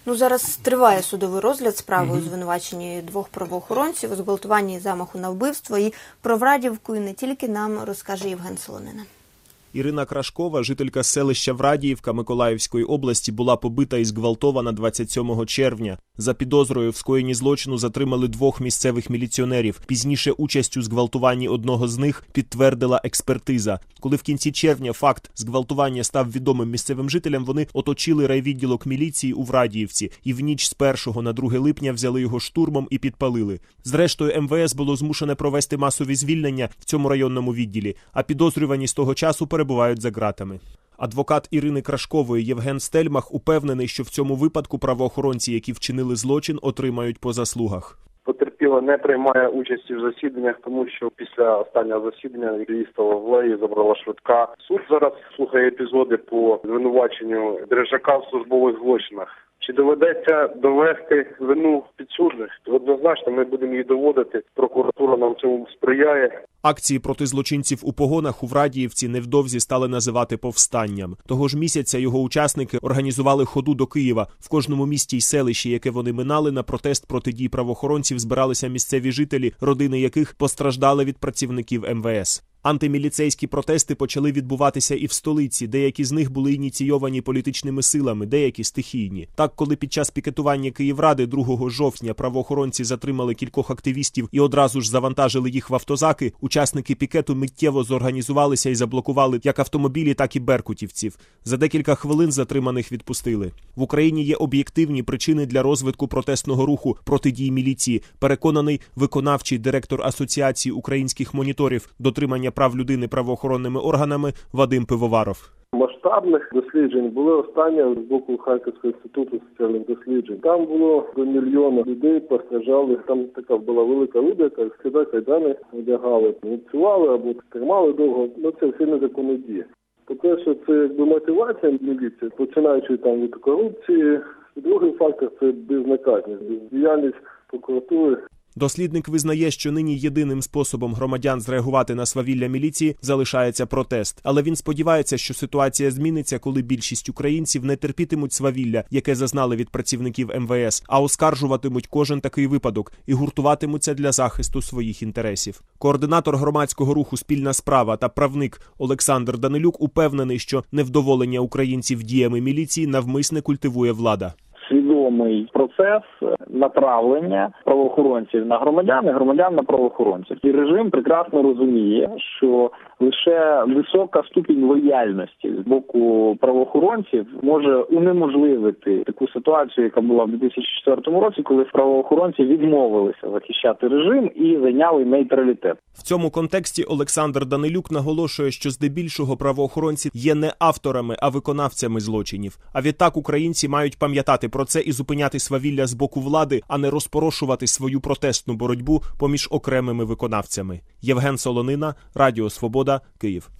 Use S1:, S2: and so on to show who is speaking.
S1: Зараз триває судовий розгляд справи у звинуваченні 2 правоохоронців у зґвалтуванні і замаху на вбивство. І про Врадіївку, і не тільки, нам розкаже Євген Солонина.
S2: Ірина Крашкова, жителька селища Врадіївка Миколаївської області, була побита і зґвалтована 27 червня. За підозрою в скоєнні злочину затримали 2 місцевих міліціонерів. Пізніше участь у зґвалтуванні одного з них підтвердила експертиза. Коли в кінці червня факт зґвалтування став відомим місцевим жителям, вони оточили райвідділок міліції у Врадіївці і в ніч з 1 на 2 липня взяли його штурмом і підпалили. Зрештою, МВС було змушене провести масові звільнення в цьому районному відділі, а підозрювані з того часу перебувають за ґратами. Адвокат Ірини Крашкової Євген Стельмах упевнений, що в цьому випадку правоохоронці, які вчинили злочин, отримають по заслугах.
S3: Потерпіла не приймає участі в засіданнях, тому що після останнього засідання її стало в леї, забрала швидка. Суд зараз слухає епізоди по звинуваченню Дрижака в службових злочинах. Чи доведеться довести вину підсудних? Однозначно ми будемо її доводити. Прокуратура нам цьому сприяє.
S2: Акції проти злочинців у погонах у Врадіївці невдовзі стали називати повстанням. Того ж місяця його учасники організували ходу до Києва. В кожному місті й селищі, яке вони минали, на протест проти дій правоохоронців збиралися місцеві жителі, родини яких постраждали від працівників МВС. Антиміліцейські протести почали відбуватися і в столиці. Деякі з них були ініційовані політичними силами, деякі стихійні. Так, коли під час пікетування Київради 2 жовтня правоохоронці затримали кількох активістів і одразу ж завантажили їх в автозаки, учасники пікету миттєво зорганізувалися і заблокували як автомобілі, так і беркутівців. За декілька хвилин затриманих відпустили. В Україні є об'єктивні причини для розвитку протестного руху проти дій міліції, переконаний виконавчий директор Асоціації українських моніторів дотримання прав людини правоохоронними органами Вадим Пивоваров.
S3: Масштабних досліджень були останні з боку Харківського інституту соціальних досліджень. Там було до 1 мільйона людей постраждали. Там така була велика вибірка, скида кайдани одягали, ініціювали або тримали довго. Це всі незаконні дії. По-перше, це мотивація міліції, починаючи там від корупції. Другий фактор – це безнаказаність, бездіяльність прокуратури.
S2: Дослідник визнає, що нині єдиним способом громадян зреагувати на свавілля міліції залишається протест. Але він сподівається, що ситуація зміниться, коли більшість українців не терпітимуть свавілля, яке зазнали від працівників МВС, а оскаржуватимуть кожен такий випадок і гуртуватимуться для захисту своїх інтересів. Координатор громадського руху «Спільна справа» та правник Олександр Данилюк упевнений, що невдоволення українців діями міліції навмисне культивує влада.
S4: Свідомий процес направлення правоохоронців на громадян і громадян на правоохоронців. І режим прекрасно розуміє, що лише висока ступінь лояльності з боку правоохоронців може унеможливити таку ситуацію, яка була в 2004 році, коли правоохоронці відмовилися захищати режим і зайняли нейтралітет.
S2: В цьому контексті Олександр Данилюк наголошує, що здебільшого правоохоронці є не авторами, а виконавцями злочинів. А відтак українці мають пам'ятати про це і зупиняти свавілля з боку влади, а не розпорошувати свою протестну боротьбу поміж окремими виконавцями. Євген Солонина, Радіо Свобода, Київ.